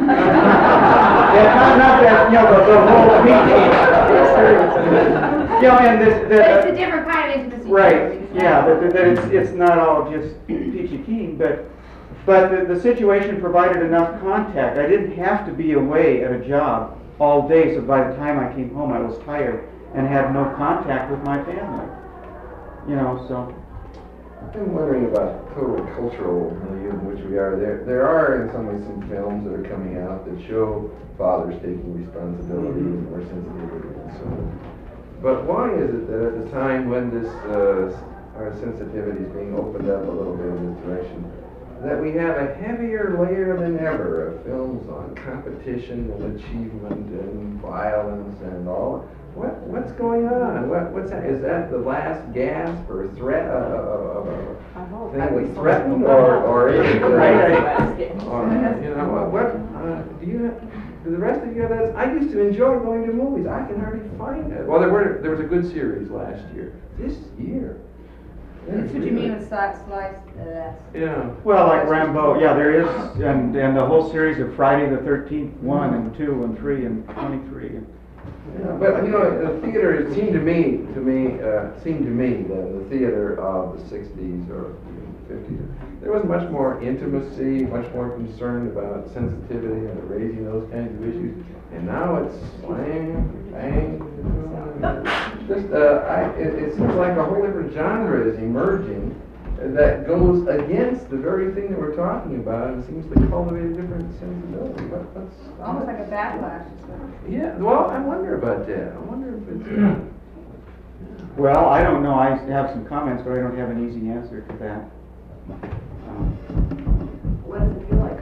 not, not that, you know, the, the whole painting experience. You know, and this, the, But it's a different kind of intimacy. right, yeah, that, that it's, it's not all just peachy keen, but but the, the situation provided enough contact. I didn't have to be away at a job all day, so by the time I came home I was tired and had no contact with my family. You know, so. I'm wondering about total cultural milieu in which we are. There there are in some ways some films that are coming out that show fathers taking responsibility and more sensitivity and so on. But why is it that at the time when this uh, our sensitivity is being opened up a little bit in this direction, that we have a heavier layer than ever of films on competition and achievement and violence and all? What what's going on? What what's that? Is that the last gasp or threat of uh, uh, uh, thing we threatened, or or is it? Uh, or, you know what? what uh, do you? Have, do the rest of you have that? I used to enjoy going to movies. I can hardly find it. Well, there were there was a good series last year. This year. That's what you mean with slice, slice, uh, Yeah. Well, like Rambo, yeah, there is, and and the whole series of Friday the thirteenth, one and two and three and twenty-three. And, Yeah, but you know, the theater, it seemed to me, to me, uh, seemed to me that the theater of the sixties or fifties, there was much more intimacy, much more concern about sensitivity and raising those kinds of issues. And now it's slang, bang, just, uh, I, it, it seems like a whole different genre is emerging that goes against the very thing that we're talking about, and seems to cultivate a different sensibility. What, what's, almost like a backlash. yeah, well, I wonder about that. I wonder if it's. Uh, well, I don't know. I have some comments, but I don't have an easy answer to that. Um, What does it feel like?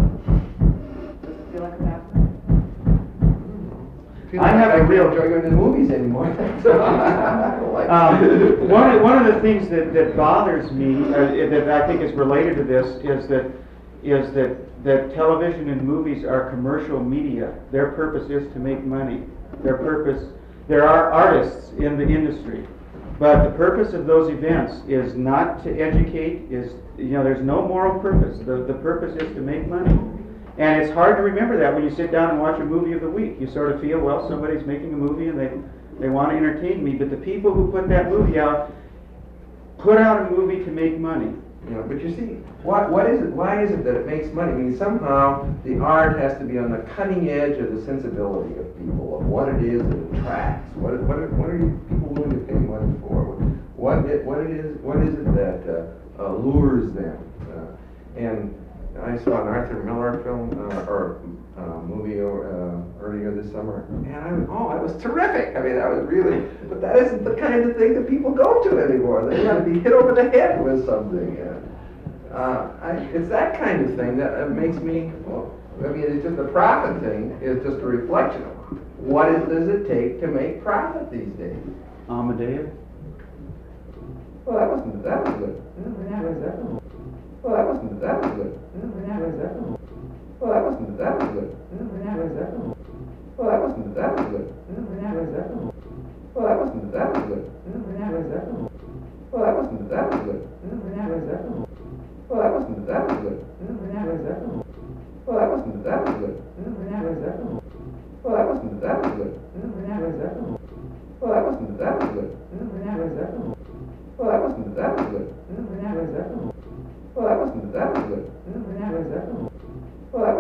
Does it feel like a backlash? I have I a real- enjoy going to the movies anymore. So I don't like Um, one, of, one of the things that, that bothers me, uh, that I think is related to this, is that is that that television and movies are commercial media. Their purpose is to make money. Their purpose, there are artists in the industry, but the purpose of those events is not to educate. Is you know, there's no moral purpose. The the purpose is to make money. And it's hard to remember that when you sit down and watch a movie of the week. You sort of feel, well, somebody's making a movie and they, they want to entertain me. But the people who put that movie out, put out a movie to make money. You know, but you see, what what is it? Why is it that it makes money? I mean, somehow the art has to be on the cutting edge of the sensibility of people, of what it is that attracts. What what are, what are you people willing to pay money for? What it what it is what is it that uh, uh, lures them? Uh, and I saw an Arthur Miller film uh, or uh, movie uh, earlier this summer, and I was, oh, that was terrific. I mean, that was really, but that isn't the kind of thing that people go to anymore. They want to be hit over the head with something. Uh, uh, I, it's that kind of thing that uh, makes me, well, I mean, it's just the profit thing is just a reflection of what it, does it take to make profit these days. Amadeus? Well, that wasn't, that was good. Yeah, I enjoyed that one. Well, that wasn't, that was good. Yeah, I enjoyed that one. Well, that wasn't, that was good. Yeah, I enjoyed that one. Well, that wasn't, that was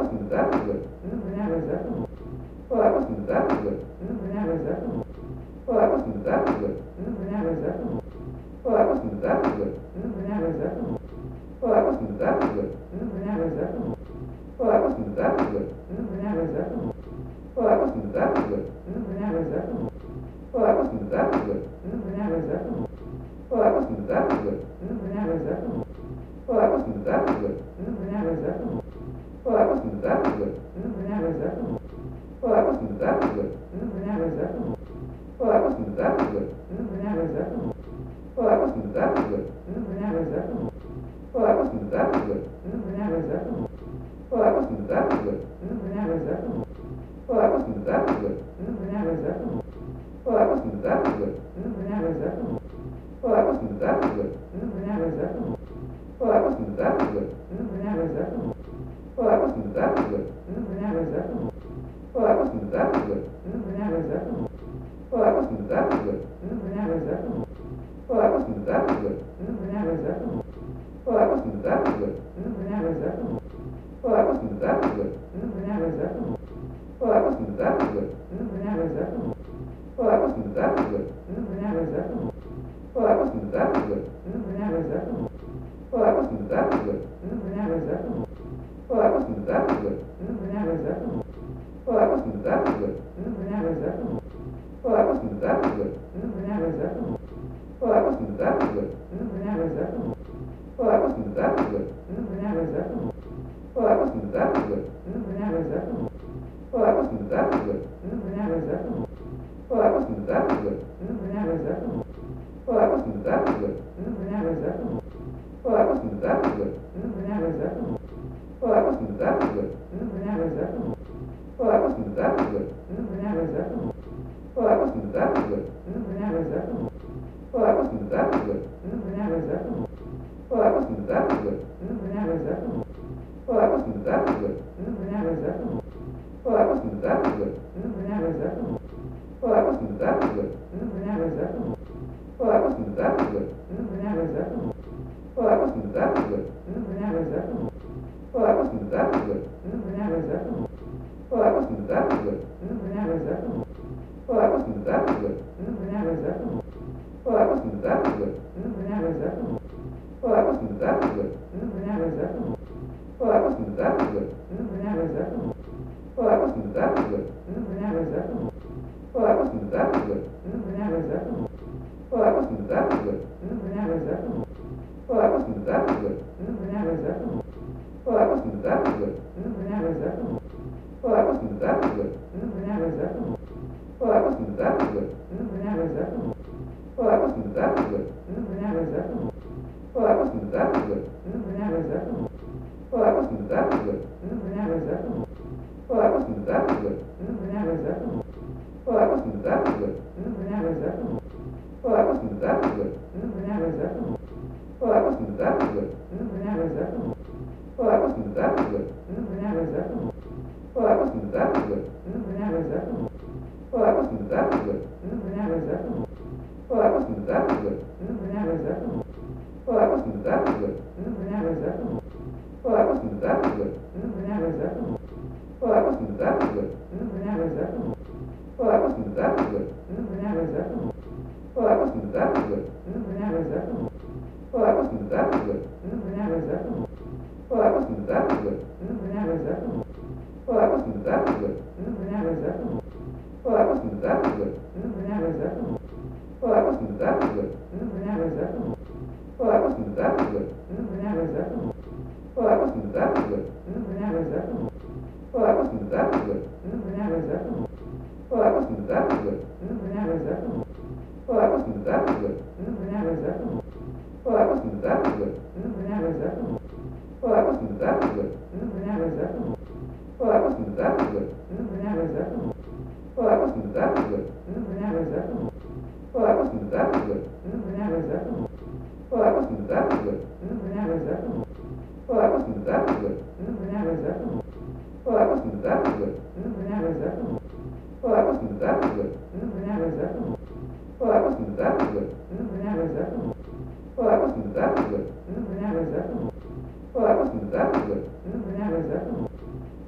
wasn't that good. That was that. Well, that wasn't that good. That was that. Well, that wasn't that good. That was that. Well, that wasn't that good. That was that. Well, that wasn't that good. That was that. Well, that wasn't that good. That was that. Well, that wasn't that good. That was that. Well, that wasn't that good. That was that. Well, that wasn't that good. That was that. Well, that wasn't that good. That was that. Well, that wasn't that good. That was that. Well, that wasn't that good. That was that. Well, that wasn't that good. That was that. Well, that wasn't that good. That was that. Well, that wasn't that good. That was that. Well, that wasn't that good. That was that. Well, that wasn't that good. That was that. Well, that wasn't that good. That was that. Well, that wasn't that good. That was that. Well, that wasn't that good. That was that. Well, that wasn't that good. That was that. Well, that wasn't that good. That was that. Well, that wasn't that good. That was that. Well, that wasn't that good. That was that. Well, that wasn't that good. That was that. Well, that wasn't that good. That was that. Well, that wasn't that good. That was that. Well, that wasn't that good. That was that. Well, that wasn't that good. That was that. Well, that wasn't that good. That was that. Well, that wasn't that good. That was that. Well, that wasn't that good. That was that. Well, that wasn't that good. That was that. Well, that wasn't that good. That was that. Well, that wasn't that good. That was that. Well, that wasn't that good. That was that. Well, that wasn't that good. That was that. Well, that wasn't that good. That was that. Well, that wasn't that good. That was that. Well, that wasn't that good. That was that. Well, that wasn't that good. That was that. Well, that wasn't that good. That was that. Well, that wasn't that good. That was that. Well, that wasn't that good. That was that. Well, that wasn't that good. That was that. Well, that wasn't that good. That was that. Well, that wasn't that good. That was that. Well, that wasn't that good. That was that. Well, that wasn't that good. That was that. Well, that wasn't that good. That was that. Well, that wasn't that good. That was that. Well, that wasn't that good. That was that. Well, that wasn't that good. That was that. Well, that wasn't that good. That was that. Well, that wasn't that good. That was that. Well, that wasn't that good. That was that. Well, that wasn't that good. That was that. Well, that wasn't that good. That was that. Well, that wasn't that good. That was that. Well, that wasn't that good. That was that. Well, that wasn't that good. That was that. Well, that wasn't that good. That was that. Well, that wasn't that good. That was that. Well, that wasn't that good. That was that. Well, that wasn't that good. That was that. Well, that wasn't that good. That was that. Well, that wasn't that good. That was that. Well, that wasn't that good. That was that. Well, that wasn't that good. That was that. Well, that wasn't that good. That was that. Well, that wasn't that good. That was that. Well, that wasn't that good. That was that. Well, that wasn't that good. That was that. Well, that wasn't that good. That was that. Well, that wasn't that good. That was that. Well, that wasn't that good. That was that. Well, that wasn't that good. That was that. Well, that wasn't that good. That was that. Well, that wasn't that good. That was that. Well, that wasn't that good. That was that. Well, that wasn't that good. That was that. Well, that wasn't that good. That was that. Well, that wasn't that good. That was that. Well, that wasn't that good. That was that. Well, that wasn't that good. That was that. Well, that wasn't that good. That was that. Well, that wasn't that good. That was that. Well, that wasn't that good. That was that. Well, that wasn't that good. That was that. Well, that wasn't that good. That was that. Well, that wasn't that good. That was that. Well, that wasn't that good. That was that. Well, that wasn't that good. That was that. Well, that wasn't that good. That was that. Well, that wasn't that good. That was that. Well, that wasn't that good. That was that. Well, that wasn't that good. That was that. Well, that wasn't that good. That was that. Well, that wasn't that good. That was that. Well, that wasn't that good. That was that. Well, that wasn't that good. That was that.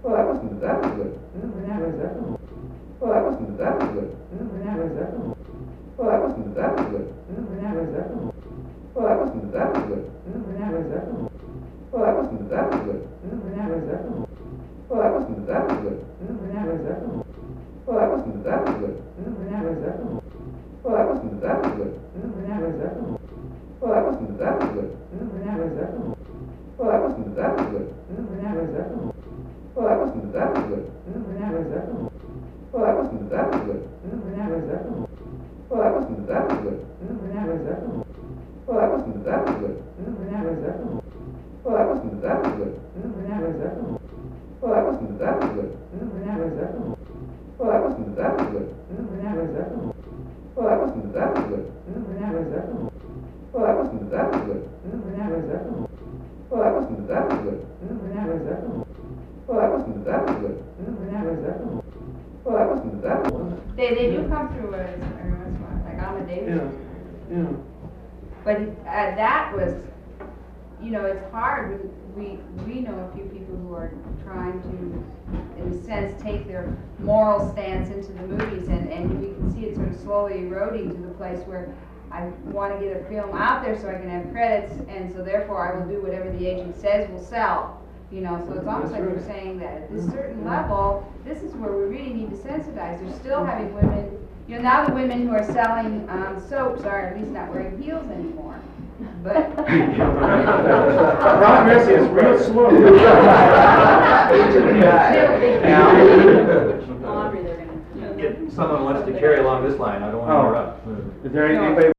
Well, that wasn't, that was good. Yeah, where's that from? Well, that wasn't, that was good. Yeah, where's that from? Well, that wasn't, that was good. Yeah, where's that from? Well, that wasn't, that was good. Yeah, where's that from? Well, that wasn't, that was good. Yeah, where's that from? Well, that wasn't, that was good. Yeah, where's that from? Well, that wasn't, that was good. Yeah, where's that from? Well, that wasn't, that was good. Yeah, where's that from? Well, that wasn't, that was good. Yeah, where's that from? Well, that wasn't, that was good. Yeah, where's that from? Well, that wasn't, that was good. Yeah, where's that from? Well, that wasn't, that was good. Yeah, where's that from? Well, that wasn't, that was good. Yeah, where's that from? Well, that wasn't, that was good. Yeah, where's that from? Well, that wasn't, that was good. Yeah, where's that from? Well, that wasn't, that was good. Yeah, where's that from? Well, that wasn't, that was good. Yeah, where's that from? Well, that wasn't, that was good. Yeah, where's that from? Well, that wasn't, that was good. Yeah, where's that from? Well, that wasn't, that was good. Yeah, where's that from? Well, that wasn't, that was good. Yeah, where's that from? Well, that wasn't, that was good. They, they do come through as, every once in a while, like on the Davis. Yeah, yeah. But uh, that was, you know, it's hard. We, we know a few people who are trying to, in a sense, take their moral stance into the movies, and, and we can see it sort of slowly eroding to the place where I want to get a film out there so I can have credits, and so therefore I will do whatever the agent says will sell. You know, so it's almost like you're saying that at this certain level, this is where we really need to sensitize. They're still having women, you know, now the women who are selling um, soaps are at least not wearing heels anymore. But progress is real slow. Get someone wants to carry along this line, I don't want to interrupt. Is there anybody